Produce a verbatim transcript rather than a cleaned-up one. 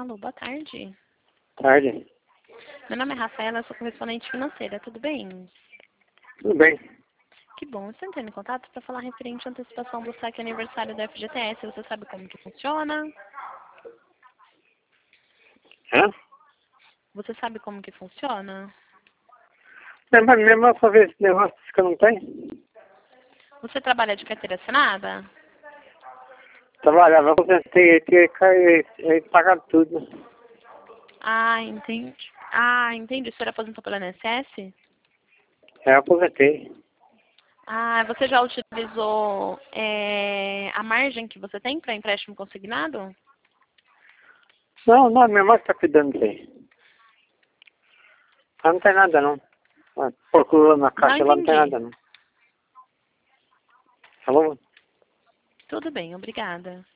Alô, boa tarde. Tarde. Meu nome é Rafaela, eu sou correspondente financeira, tudo bem? Tudo bem. Que bom, você entrando em contato para falar referente à antecipação do saque aniversário da F G T S, você sabe como que funciona? Hã? Você sabe como que funciona? Não, mas mesmo pra ver esse negócio que eu não tenho. Você trabalha de carteira assinada? Trabalhava, eu tentei, tinha que pagar tudo. Ah, entendi. Ah, entendi. O senhor aposentou pelo I N S S? É, eu aposentei. Ah, você já utilizou é, a margem que você tem para empréstimo consignado? Não, não, minha mãe tá cuidando disso aí. Lá não tem nada não. Ah, procurou na Não caixa, lá não tem entendi. nada não. Falou? Tudo bem, obrigada.